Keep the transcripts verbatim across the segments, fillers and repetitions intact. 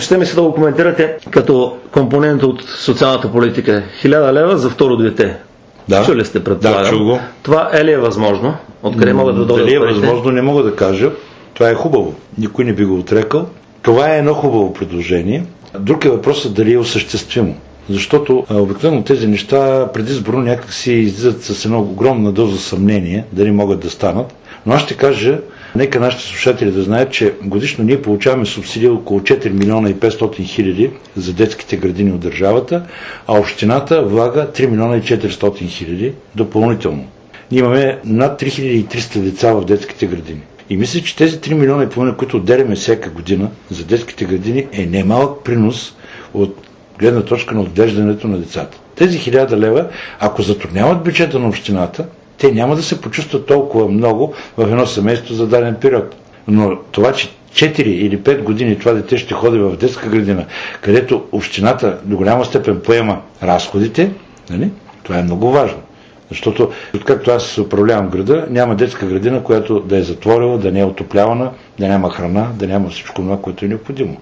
Ще ми се да го коментирате като компонент от социалната политика. Хиляда лева за второ дете. Да. Чули сте, предполагам. Да, чу го. Това е ли е възможно? Откъде могат да дойдат Дали е парите? възможно, не мога да кажа. Това е хубаво. Никой не би го отрекал. Това е едно хубаво предложение. Друг е въпросът дали е осъществимо. Защото обикновено тези неща предизборно някак си излизат с едно огромна доза съмнение, дали могат да станат. Но аз ще кажа, нека нашите слушатели да знаят, че годишно ние получаваме субсидия около четири милиона и петстотин хиляди за детските градини от държавата, а общината влага три милиона и четиристотин хиляди допълнително. Ние имаме над три хиляди и триста деца в детските градини. И мисля, че тези три милиона и половина, които отделяме всяка година за детските градини, е немалък принос от гледна точка на отглеждането на децата. Тези хиляда лева, ако затрудняват бюджета на общината, те няма да се почувстват толкова много в едно семейство за даден период. Но това, че четири или пет години това дете ще ходи в детска градина, където общината до голяма степен поема разходите, нали? Това е много важно. Защото, откакто аз управлявам града, няма детска градина, която да е затворила, да не е отоплявана, да няма храна, да няма всичко това, което е необходимо.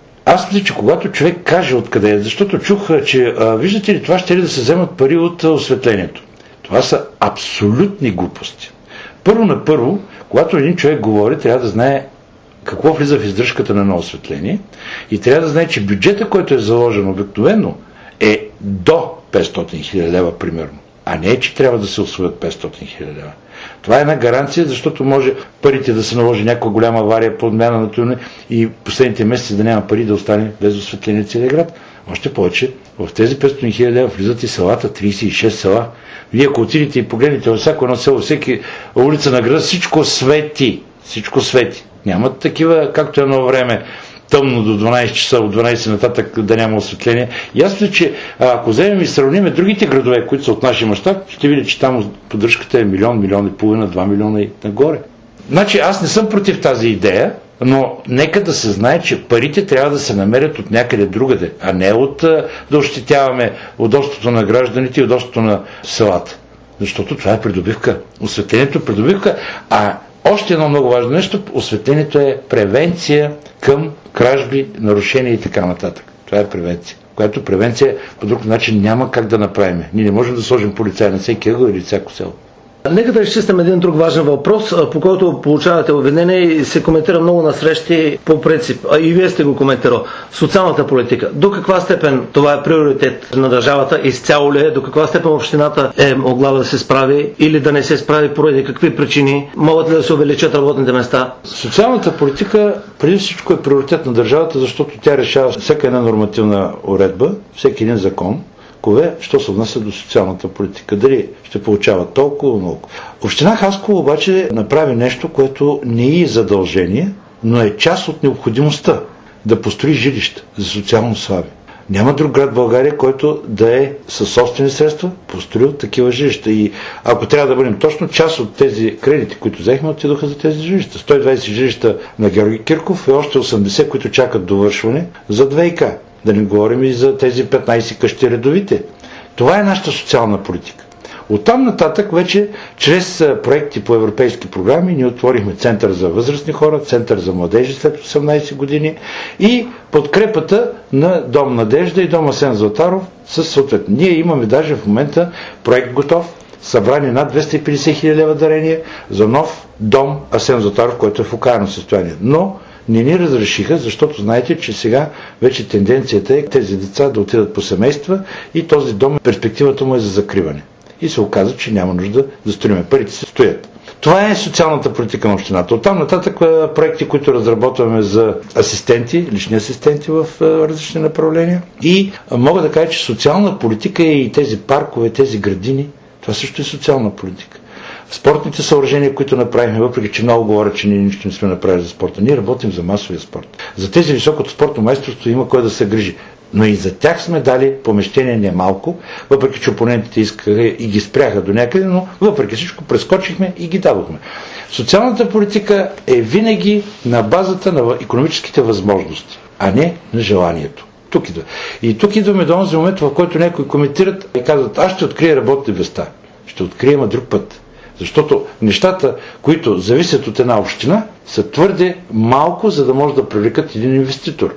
Аз мисля, че когато човек каже откъде е, защото чух, че а, виждате ли, това ще ли да се вземат пари от а, осветлението. Това са абсолютни глупости. Първо на първо, когато един човек говори, трябва да знае какво влиза в издръжката на едно осветление и трябва да знае, че бюджета, който е заложен обикновено, е до петстотин хиляди лева примерно, а не е, че трябва да се усвоят петстотин хиляди лева. Това е една гаранция, защото може парите да се наложи някаква голяма авария, подмяна на тюне и последните месеци да няма пари да остане без осветление целия град. Още повече, в тези петстотин хиляди лева влизат и селата, тридесет и шест села. Вие ако отидете и погледнете във всяко едно село, всеки улица на града, всичко свети. Всичко свети. Нямат такива, както едно време, тъмно до дванайсет часа, от дванайсет нататък да няма осветление. Ясно е, че ако вземем и сравним другите градове, които са от нашия мащаб, ще видите, че там поддръжката е милион, милион и половина, два милиона и нагоре. Значи аз не съм против тази идея, но нека да се знае, че парите трябва да се намерят от някъде другаде, а не от да ощетяваме удобството на гражданите и удобството на селата. Защото това е придобивка. Осветлението е придобивка, а още едно много важно нещо, осветлението е превенция към кражби, нарушения и така нататък. Това е превенция. Която превенция по друг начин няма как да направим. Ние не можем да сложим полицай на всеки ъгъл или всяко село. Нека да изчистим един друг важен въпрос, по който получавате обвинение и се коментира много на срещи по принцип. А и вие сте го коментирал. Социалната политика. До каква степен това е приоритет на държавата? Изцяло ли е? До каква степен общината е могла да се справи или да не се справи поради какви причини? Могат ли да се увеличат работните места? Социалната политика преди всичко е приоритет на държавата, защото тя решава всяка една нормативна уредба, всеки един закон, кове, що се отнася до социалната политика. Дали ще получава толкова много. Община Хасково обаче направи нещо, което не е задължение, но е част от необходимостта да построи жилища за социално слаби. Няма друг град в България, който да е със собствени средства построил такива жилища. И ако трябва да бъдем точно, част от тези кредити, които взехме, отидоха за тези жилища. сто и двайсет жилища на Георги Кирков и още осемдесет, които чакат довършване за ВиК. Да не говорим и за тези петнайсет къщи редовите. Това е нашата социална политика. Оттам нататък вече, чрез проекти по европейски програми, ние отворихме център за възрастни хора, център за младежи след осемнайсет години и подкрепата на Дом Надежда и Дом Асен Златаров със съответно. Ние имаме даже в момента проект готов, събрани над двеста и петдесет хиляди лева дарения за нов дом Асен Златаров, който е в окаяно състояние. Но не ни разрешиха, защото знаете, че сега вече тенденцията е тези деца да отидат по семейства и този дом, перспективата му е за закриване. И се оказа, че няма нужда да строиме. Парите се стоят. Това е социалната политика на общината. Оттам нататък проекти, които разработваме за асистенти, лични асистенти в различни направления. И мога да кажа, че социална политика е и тези паркове, тези градини. Това също е социална политика. Спортните съоръжения, които направихме, въпреки че много говорят, че ние нищо не сме направили за спорта, ние работим за масовия спорт. За тези високото спортно майсторство има кой да се грижи. Но и за тях сме дали помещение немалко, въпреки че опонентите искаха и ги спряха до някъде, но въпреки всичко прескочихме и ги дадохме. Социалната политика е винаги на базата на икономическите възможности, а не на желанието. Тук идва. И тук идваме до този момент, в който някои коментират и казват, аз ще открия работни места. Ще открием друг път. Защото нещата, които зависят от една община, са твърде малко, за да може да привлекат един инвеститор.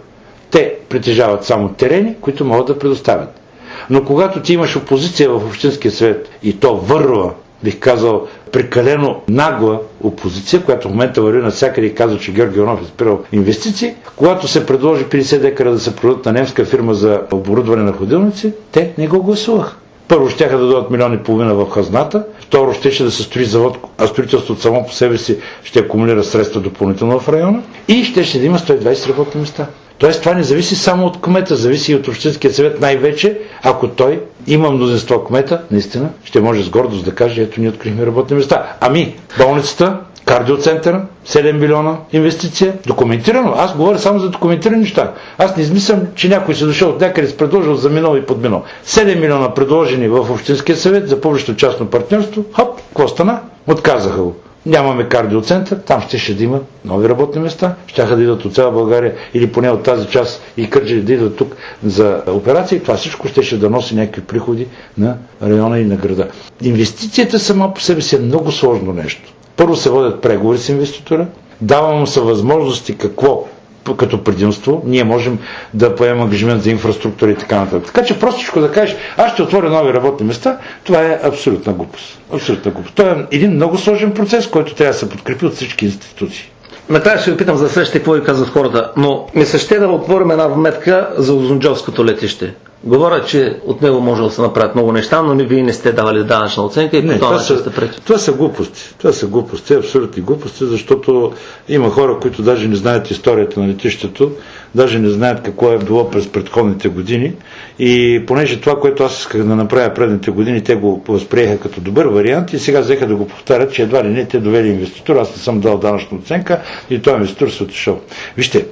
Те притежават само терени, които могат да предоставят. Но когато ти имаш опозиция в Общинския съвет и то върва, бих казал, прекалено нагла опозиция, която в момента върви навсякъде и казва, че Георги Иванов е спирал инвестиции, когато се предложи петдесет декара да се продадат на немска фирма за оборудване на ходилници, те не го гласуваха. Първо щяха да дадат милион и половина в хазната, второ щеше да се строи завод, а строителството само по себе си ще акумулира средства допълнително в района и щеше да има сто и двадесет работни места. Тоест това не зависи само от кмета, зависи и от Общинския съвет най-вече, ако той има мнозинство кмета, наистина ще може с гордост да каже, ето ние открихме работни места. Ами, болницата, кардиоцентъра, седем милиона инвестиция, документирано. Аз говоря само за документирани неща. Аз не измислям, че някой се дошъл от някъде с предложил за минал и подминал. седем милиона предложени в Общинския съвет за публично-частно партньорство. Хоп, какво стана? Отказаха го. Нямаме кардиоцентър, там ще ще да има нови работни места, щяха да идват от цяла България или поне от тази част и Кърджали да идват тук за операции. Това всичко ще ще да носи някакви приходи на района и на града. Инвестицията сама по себе си е много сложно нещо. Първо се водят преговори с инвеститора, даваме му се възможности какво като предимство, ние можем да поемем ангажимент за инфраструктура и така нататък. Така че простичко да кажеш, аз ще отворя нови работни места, това е абсолютна глупост. Абсолютна глупост. Това е един много сложен процес, който трябва да се подкрепи от всички институции. Накрая ще ви питам за среща какво ви казват хората, но ми се ще да отворим една вметка за Узунджовското летище. Говоря, че от него може да се направят много неща, но не вие не сте давали данъчна оценка и не, по това са, сте пречи. Това са глупости. Това са глупости, абсолютни глупости, защото има хора, които даже не знаят историята на летището, даже не знаят какво е било през предходните години и понеже това, което аз исках да направя предните години, те го възприеха като добър вариант и сега взеха да го повтарят, че едва ли не те довели инвеститор, аз не съм дал данъчна оценка и този инвеститор се отишъл. Вижте,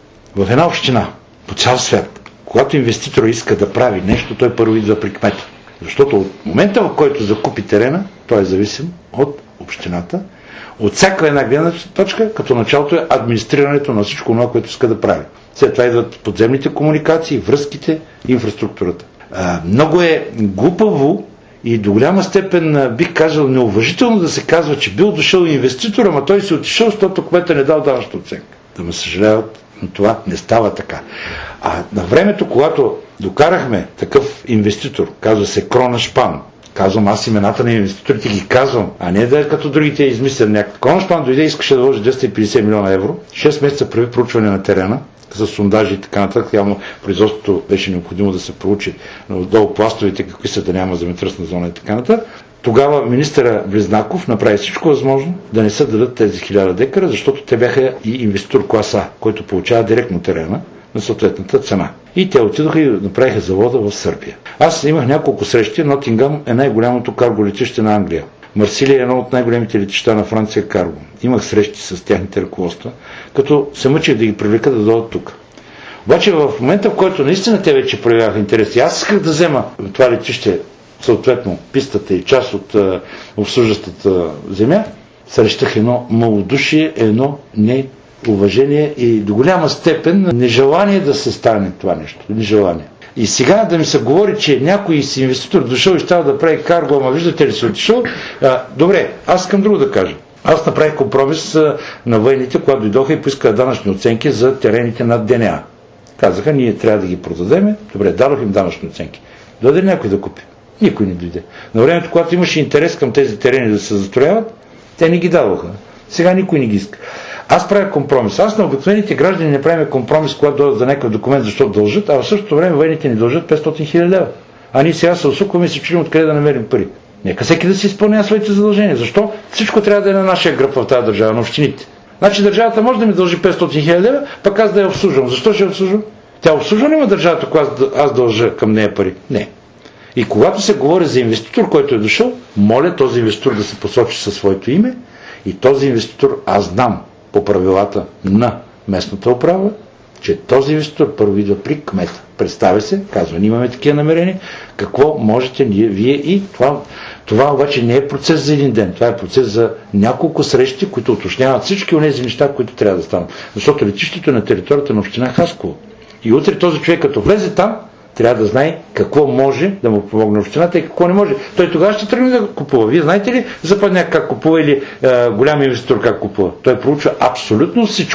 в една община, по цял свят, когато инвеститор иска да прави нещо, той първо идва при кмета. Защото от момента, в който закупи терена, той е зависим от общината, от всяка една гледна точка, като началото е администрирането на всичко това, което иска да прави. След това идват подземните комуникации, връзките, инфраструктурата. А, много е глупаво и до голяма степен бих казал неуважително да се казва, че бил дошъл инвеститор, ама той си отишъл, защото кмета не дал данъчна оценка. Да ме съжаляват, но това не става така. А на времето, когато докарахме такъв инвеститор, казва се Кронашпан, казвам аз имената на инвеститорите ги казвам, а не да е като другите измислят някакъв. Кронашпан дойде и искаше да вложи двеста и петдесет милиона евро, шест месеца прави проучване на терена, за сондажи и така нататък, явно производството беше необходимо да се проучи отдолу пластовете, какви са, да няма земетръсна зона и така нататък. Тогава министъра Близнаков направи всичко възможно да не се дадат тези хиляда декара, защото те бяха и инвеститор клас А, който получава директно терена на съответната цена. И те отидоха и направиха завода в Сърбия. Аз имах няколко срещи. Нотингъм е най-голямото карго летище на Англия. Марсилия е едно от най-големите летища на Франция карго. Имах срещи с тяхните ръководства, като се мъчих да ги привлека да дойдат тук. Обаче в момента, в който наистина те вече проявяха интерес, аз исках да взема това летище, съответно пистата и част от uh, обслужващата земя, срещах едно малодушие, едно неуважение и до голяма степен нежелание да се стане това нещо. Нежелание. И сега да ми се говори, че някой си инвеститор дошъл и щял да прави карго, ама виждате ли се отишъл, а, добре, аз искам друго да кажа. Аз направих компромис а, на военните, когато дойдоха и поискаха данъчни оценки за терените над ДНА. Казаха, ние трябва да ги продадеме. Добре, дадох им данъчни оценки. Дойде някой да купи. Никой не дойде. На времето, когато имаше интерес към тези терени да се застрояват, те не ги дадоха. Сега никой не ги иска. Аз правя компромис. Аз на обикновените граждани не правим компромис, когато дойдат за някакъв документ, защото дължат, а в същото време военните ни дължат петстотин хиляди лева. А ние сега се усукваме и се чудим откъде да намерим пари. Нека всеки да си изпълнява своите задължения. Защо? Всичко трябва да е на нашия гръб в тази държава, на общините. Значи държавата може да ми дължи петстотин хиляди лева, пък аз да я обслужвам. Защо ще я обслужвам? Тя обслужва ли има държавата, когато аз дължа към нея пари? Не. И когато се говори за инвеститор, който е дошъл, моля този инвеститор да се посочи със своето име и този инвеститор, аз знам по правилата на местната управа, че този инвеститор първо идва при кмета. Представя се, казва, ние имаме такива намерения, какво можете ние, вие и това, това обаче не е процес за един ден, това е процес за няколко срещи, които уточняват всички от тези неща, които трябва да станат. Защото летището е на територията на община Хасково. И утре този човек, като влезе там, трябва да знае какво може да му помогне общината и какво не може. Той тогава ще тръгне да купува. Вие знаете ли западняк как купува или е, голям инвеститор как купува? Той проучва абсолютно всичко.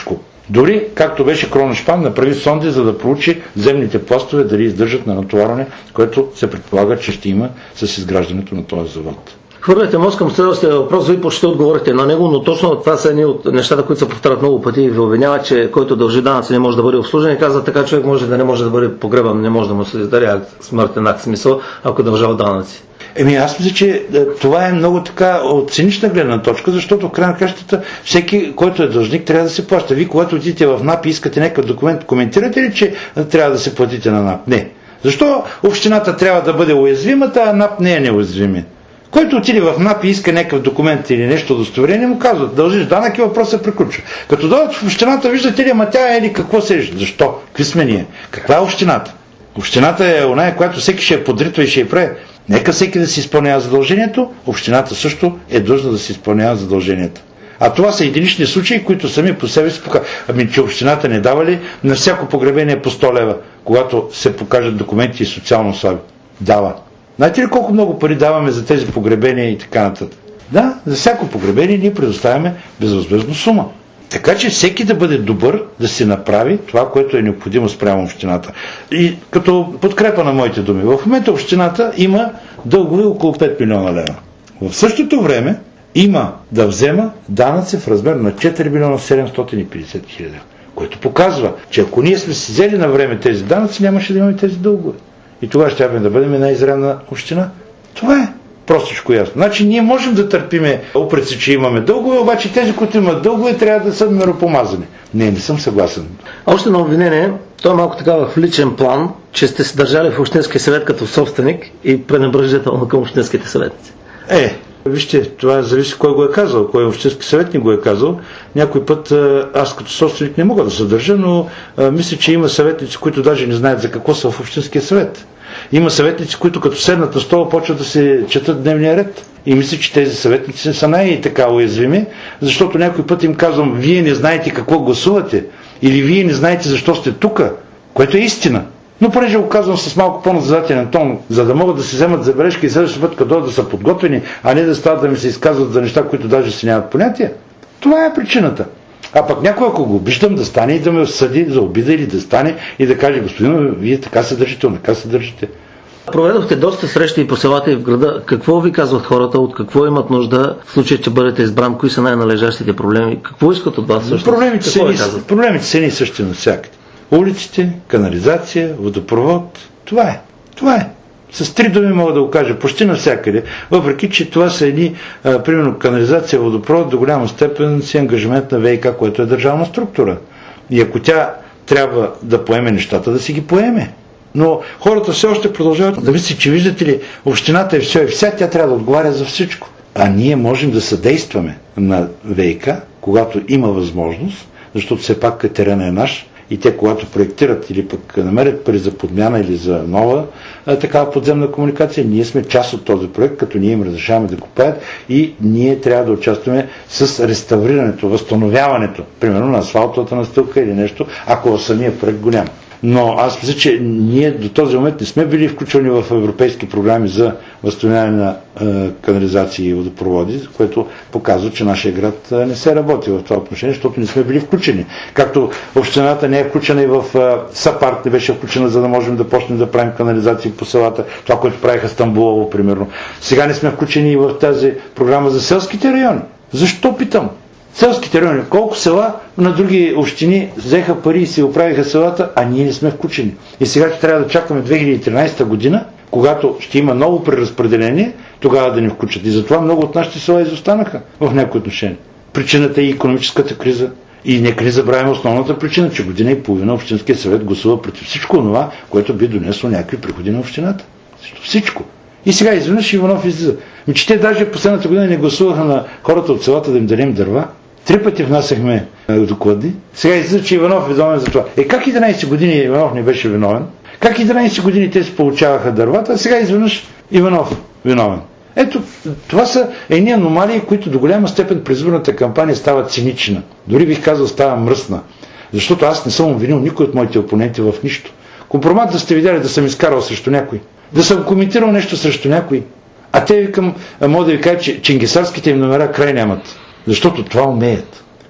Дори, както беше Кроношпан, направи сонди, за да проучи земните пластове дали издържат на натоварване, което се предполага, че ще има с изграждането на този завод. Хвърляте мост към следващия въпрос, вие почти отговорите на него, но точно това са едни от нещата, които се повтарят много пъти и ви обвинява, че който дължи данъци не може да бъде обслужен и казва така, човек може да не може да бъде погребан, не може да му се издаде акт, смъртен акт, смисъл, ако дължава данъци. Еми аз мисля, че това е много така от цинична гледна точка, защото в край на кращата всеки, който е дължник, трябва да се плаща. Вие, когато отидете в НАП и искате някакъв документ, коментирате ли, че трябва да се платите на НАП? Не. Защо общината трябва да бъде уязвимата, а НАП не е неуязвима? Който отиде в НАП и иска някакъв документ или нещо удостоверение, му казват, дължиш данък и въпросът приключва. Като дойдат в общината, виждате ли, ама тя е ли какво се. Защо? Какви сме ние? Каква е общината? Общината е оная, която всеки ще я подритва и ще я прави. Нека всеки да си изпълнява задължението, общината също е длъжна да си изпълнява задълженията. А това са единични случаи, които сами по себе си показват. Ами, че общината не дава ли на всяко погребение по сто лева, когато се покажат документи и социално слаби? Дава. Знаете ли колко много пари даваме за тези погребения и така нататък? Да, за всяко погребение ние предоставяме безвъзмездно сума. Така че всеки да бъде добър да си направи това, което е необходимо спрямо общината. И като подкрепа на моите думи, в момента общината има дългове около пет милиона лева. В същото време има да взема данъци в размер на четири милиона седемстотин и петдесет хиляди, което показва, че ако ние сме си взели на време тези данъци, нямаше да имаме тези дългове. И тогава ще да бъдем една изрядна община. Това е простичко ясно. Значи ние можем да търпиме упреци, че имаме дългове, обаче тези, които имат дългове, трябва да са миропомазани. Не, не съм съгласен. Още на обвинение, то е малко така в личен план, че сте се държали в Общинския съвет като собственик и пренебрежително към общинските съветници. Е, вижте, това зависи кой го е казал, кой общински съветник го е казал. Някой път аз като собственик не мога да се държа, но а, мисля, че има съветници, които даже не знаят за какво са в Общинския съвет. Има съветници, които като седнат на стола почват да се четат дневния ред. И мисля, че тези съветници са най-така уязвими, защото някой път им казвам, вие не знаете какво гласувате или вие не знаете защо сте тук, което е истина. Но понеже го казвам с малко по-назадателен тон, за да могат да се вземат забележки и следващия път, като да са подготвени, а не да стават да ми се изказват за неща, които даже си нямат понятия. Това е причината. А пък някой, ако го обиждам, да стане и да ме осъди за обида или да стане и да каже, господин, вие така се държите, така се държите. Проведохте доста срещи и по селата и в града. Какво ви казват хората, от какво имат нужда в случай, че бъдете избран, кои са най-належащите проблеми? Какво искат от вас всъщност? Проблемите са, ни, проблемите са ни същи навсякъде. Улиците, канализация, водопровод, това е. Това е. С три думи мога да го кажа, почти навсякъде, въпреки че това са едни, а, примерно канализация, водопровод, до голяма степен си ангажимент на ВиК, което е държавна структура. И ако тя трябва да поеме нещата, да си ги поеме. Но хората все още продължават да мислят, че виждате ли, общината е все и вся, тя трябва да отговаря за всичко. А ние можем да съдействаме на ВиК, когато има възможност, защото все пак терена е наш, и те, когато проектират или пък намерят пари за подмяна или за нова а, такава подземна комуникация, ние сме част от този проект, като ние им разрешаваме да купаят и ние трябва да участваме с реставрирането, възстановяването, примерно на асфалтовата настилка или нещо, ако в самия проект го няма. Но аз мисля, че ние до този момент не сме били включени в европейски програми за възстановяване на е, канализации и водопроводи, което показва, че нашия град е, не се работи в това отношение, защото не сме били включени. Както общината не е включена и в е, САПАРТ не беше включена, за да можем да почнем да правим канализации по селата, това, което правиха Стамбулово, примерно. Сега не сме включени и в тази програма за селските райони. Защо питам? Селските райони, колко села на други общини взеха пари и си оправиха селата, а ние не сме включени. И сега ще трябва да чакаме две хиляди и тринадесета година, когато ще има ново преразпределение, тогава да ни включат. И затова много от нашите села изостанаха в някои отношения. Причината е икономическата криза. И нека не забравяме основната причина, че година и половина Общинския съвет гласува против всичко това, което би донесло някакви приходи на общината. Всичко. И сега изведнъж Иванов излиза. Ми, че те даже последната година не гласуваха на хората от селата да им дадем дърва. Три пъти внасяхме доклади. Сега излиза, че Иванов е виновен за това. Е, как единадесет години Иванов не беше виновен? Как единадесет години те се получаваха дървата, а сега изведнъж Иванов виновен? Ето, това са едни аномалии, които до голяма степен през изборната кампания стават цинична. Дори бих казал, става мръсна. Защото аз не съм обвинил никой от моите опоненти в нищо. Компромат да сте видяли да съм изкарал срещу някой. Да съм коментирал нещо срещу някой. А те викам, мога да ви кажа, че чингисарските им номера край нямат. Защото това умеят.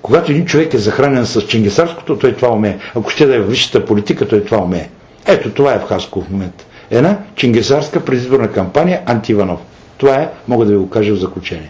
Когато един човек е захранен с ченгесарското, той това умее. Ако ще да е в висшата политика, той това умее. Ето, това е в Хасково в момента. Една ченгесарска предизборна кампания анти-Иванов. Това е, мога да ви го кажа в заключение.